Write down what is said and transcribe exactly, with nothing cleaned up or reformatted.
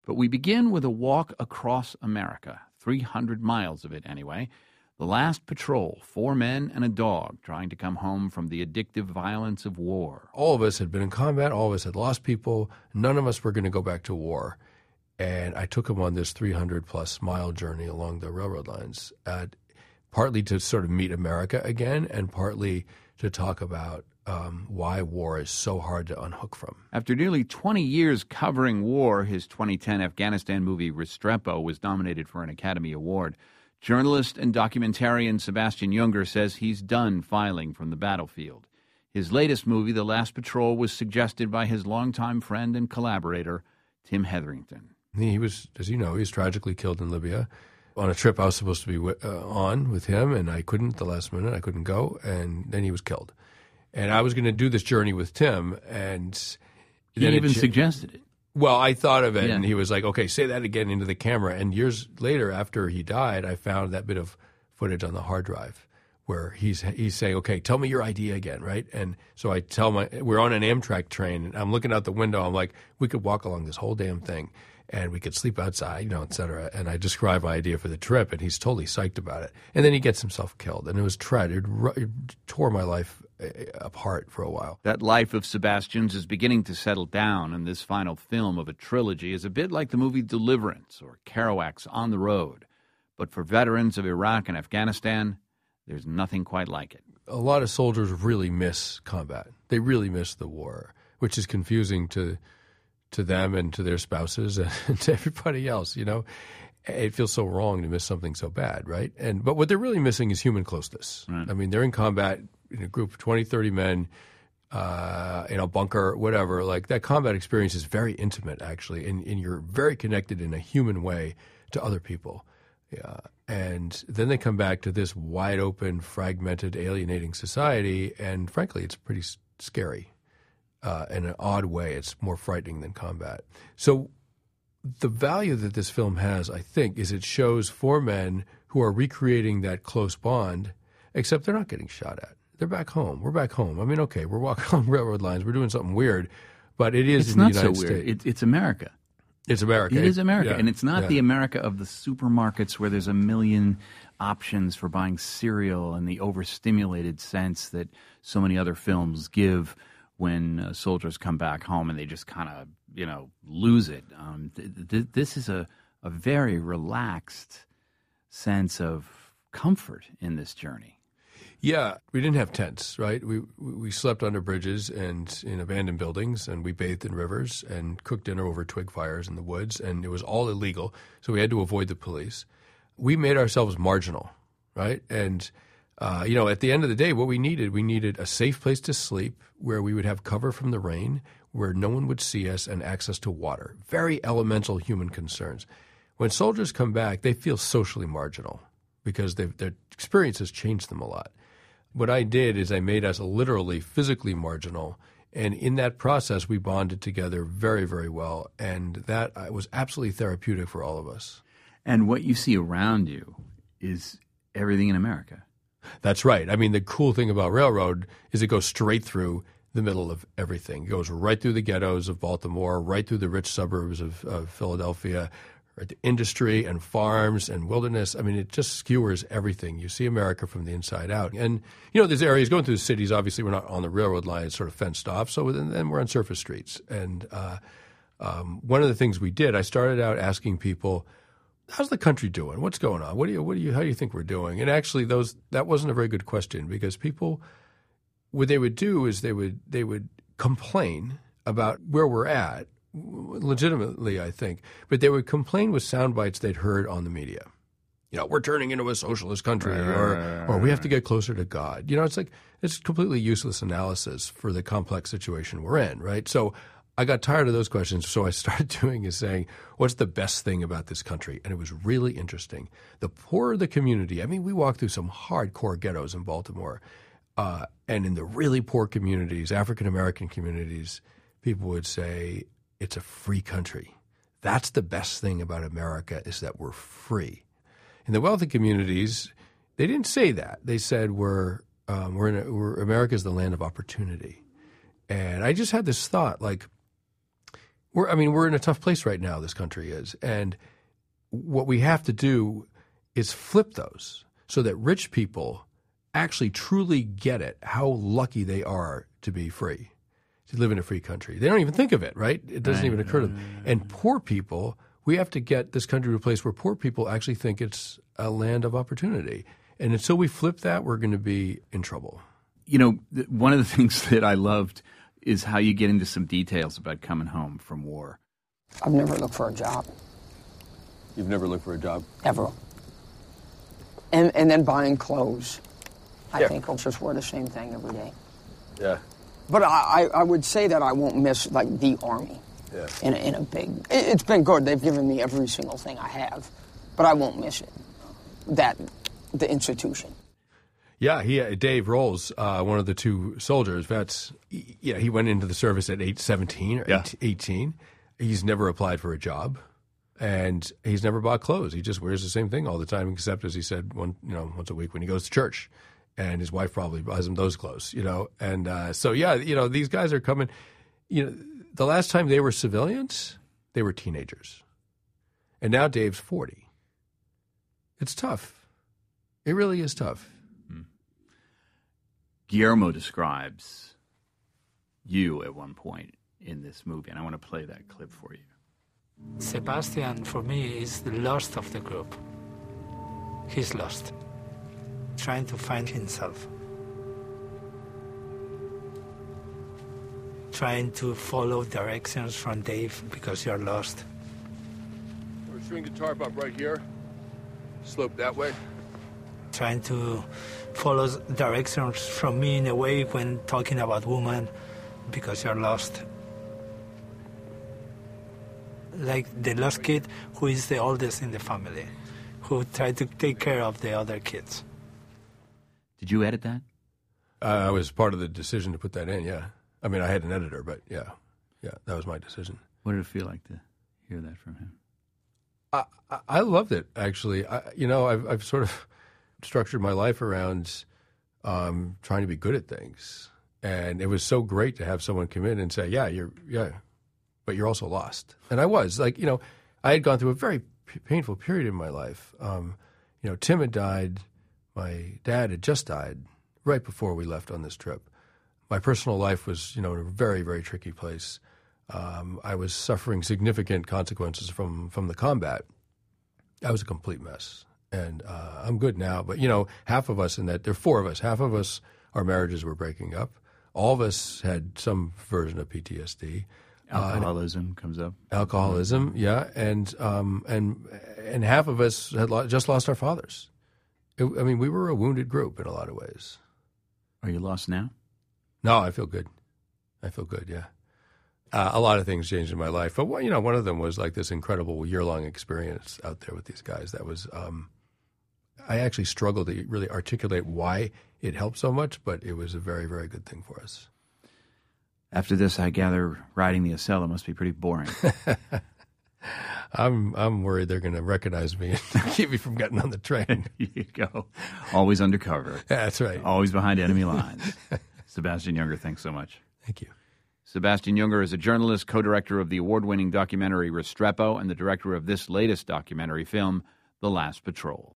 But we begin with a walk across America, three hundred miles of it anyway. The last patrol, four men and a dog trying to come home from the addictive violence of war. All of us had been in combat. All of us had lost people. None of us were going to go back to war. And I took him on this three hundred plus mile journey along the railroad lines, uh, partly to sort of meet America again and partly to talk about um, why war is so hard to unhook from. After nearly twenty years covering war, his twenty ten Afghanistan movie Restrepo was nominated for an Academy Award. Journalist and documentarian Sebastian Junger says he's done filing from the battlefield. His latest movie, The Last Patrol, was suggested by his longtime friend and collaborator, Tim Hetherington. He was, as you know, he was tragically killed in Libya on a trip I was supposed to be w- uh, on with him, and I couldn't at the last minute. I couldn't go, and then he was killed. And I was going to do this journey with Tim, and he then even it, suggested it. Well, I thought of it, yeah. and he was like, okay, say that again into the camera. And years later, after he died, I found that bit of footage on the hard drive where he's he's saying, okay, tell me your idea again, right? And so I tell my, we're on an Amtrak train, and I'm looking out the window. I'm like, we could walk along this whole damn thing, and we could sleep outside, you know, et cetera. And I describe my idea for the trip, and he's totally psyched about it. And then he gets himself killed, and it was tragic. It tore my life apart for a while. That life of Sebastian's is beginning to settle down, and this final film of a trilogy is a bit like the movie Deliverance or Kerouac's On the Road. But for veterans of Iraq and Afghanistan, there's nothing quite like it. A lot of soldiers really miss combat. They really miss the war, which is confusing to to them and to their spouses and to everybody else, you know. It feels so wrong to miss something so bad, right? And but what they're really missing is human closeness. Right. I mean, they're in combat in a group of twenty, thirty men, uh, in a bunker, whatever. Like, that combat experience is very intimate, actually, and, and you're very connected in a human way to other people. Yeah. And then they come back to this wide-open, fragmented, alienating society, and frankly, it's pretty scary. Uh, in an odd way, it's more frightening than combat. So the value that this film has, I think, is it shows four men who are recreating that close bond, except they're not getting shot at. They're back home. We're back home. I mean, okay, we're walking on railroad lines. We're doing something weird, but it is it's in not the United so States. weird. It, it's America. It's America. It is America, yeah. and it's not yeah. the America of the supermarkets where there's a million options for buying cereal and the overstimulated sense that so many other films give when uh, soldiers come back home and they just kind of, you know, lose it. Um, th- th- this is a, a very relaxed sense of comfort in this journey. Yeah, we didn't have tents, right? We we slept under bridges and in abandoned buildings, and we bathed in rivers and cooked dinner over twig fires in the woods, and it was all illegal, so we had to avoid the police. We made ourselves marginal, right? And, uh, you know, at the end of the day, what we needed, we needed a safe place to sleep where we would have cover from the rain, where no one would see us, and access to water. Very elemental human concerns. When soldiers come back, they feel socially marginal because their experience has changed them a lot. What I did is I made us literally physically marginal, and in that process we bonded together very, very well, and that was absolutely therapeutic for all of us. And what you see around you is everything in America. That's right. I mean, the cool thing about railroad is it goes straight through the middle of everything. It goes right through the ghettos of Baltimore, right through the rich suburbs of, of Philadelphia, right to industry and farms and wilderness. I mean, it just skewers everything. You see America from the inside out. And, you know, there's areas going through the cities. Obviously, we're not on the railroad line. It's sort of fenced off. So then, then we're on surface streets. And uh, um, one of the things we did, I started out asking people, how's the country doing? What's going on? What do you, what do you, how do you think we're doing? And actually, those that wasn't a very good question, because people, what they would do is they would they would complain about where we're at, legitimately, I think, but they would complain with sound bites they'd heard on the media. You know, we're turning into a socialist country, or or we have to get closer to God. You know, it's like it's completely useless analysis for the complex situation we're in, right? So I got tired of those questions, so I started doing is saying, what's the best thing about this country? And it was really interesting. The poorer the community, I mean, we walked through some hardcore ghettos in Baltimore, uh, and in the really poor communities, African-American communities, people would say, it's a free country. That's the best thing about America, is that we're free. In the wealthy communities, they didn't say that. They said we're um, we're, in a, we're America's the land of opportunity. And I just had this thought, like, we're, I mean, we're in a tough place right now, this country is. And what we have to do is flip those so that rich people actually truly get it, how lucky they are to be free, to live in a free country. They don't even think of it, right? It doesn't right. even occur to them. And poor people, we have to get this country to a place where poor people actually think it's a land of opportunity. And until we flip that, we're going to be in trouble. You know, th- one of the things that I loved is how you get into some details about coming home from war. I've never looked for a job. You've never looked for a job? Ever. And and then buying clothes. I yeah. think I'll just wear the same thing every day. Yeah. But I, I would say that I won't miss, like, the Army. Yeah. In a, in a big... It, it's been good. They've given me every single thing I have. But I won't miss it. That, the institution. Yeah, he Dave Rolls, uh, one of the two soldiers, vets, he, yeah, he went into the service at age seventeen or yeah. eighteen. He's never applied for a job, and he's never bought clothes. He just wears the same thing all the time, except, as he said, one you know once a week when he goes to church, and his wife probably buys him those clothes, you know. And uh, so, yeah, you know, these guys are coming. You know, the last time they were civilians, they were teenagers, and now Dave's forty. It's tough. It really is tough. Guillermo describes you at one point in this movie, and I want to play that clip for you. Sebastian, for me, is the lost of the group. He's lost, trying to find himself, trying to follow directions from Dave because you're lost. We're swinging the tarp up right here, slope that way. Trying to follow directions from me in a way when talking about women because you're lost. Like the lost kid who is the oldest in the family, who tried to take care of the other kids. Did you edit that? Uh, I was part of the decision to put that in, yeah. I mean, I had an editor, but yeah, yeah, that was my decision. What did it feel like to hear that from him? I, I, I loved it, actually. I, you know, I've, I've sort of structured my life around um, trying to be good at things. And it was so great to have someone come in and say, yeah, you're, yeah, but you're also lost. And I was. Like, you know, I had gone through a very p- painful period in my life. Um, you know, Tim had died. My dad had just died right before we left on this trip. My personal life was, you know, in a very, very tricky place. Um, I was suffering significant consequences from, from the combat. I was a complete mess. And uh, I'm good now. But, you know, half of us in that, there are four of us, half of us, our marriages were breaking up. All of us had some version of P T S D. Alcoholism uh, comes up. Alcoholism, yeah. And um, and and half of us had lo- just lost our fathers. It, I mean, we were a wounded group in a lot of ways. Are you lost now? No, I feel good. I feel good, yeah. Uh, a lot of things changed in my life. But, you know, one of them was like this incredible year-long experience out there with these guys. That was um, – I actually struggled to really articulate why it helped so much, but it was a very, very good thing for us. After this, I gather riding the Acela must be pretty boring. I'm I'm worried they're going to recognize me and keep me from getting on the train. You go. Always undercover. Yeah, that's right. Always behind enemy lines. Sebastian Junger, thanks so much. Thank you. Sebastian Junger is a journalist, co-director of the award-winning documentary Restrepo, and the director of this latest documentary film, The Last Patrol.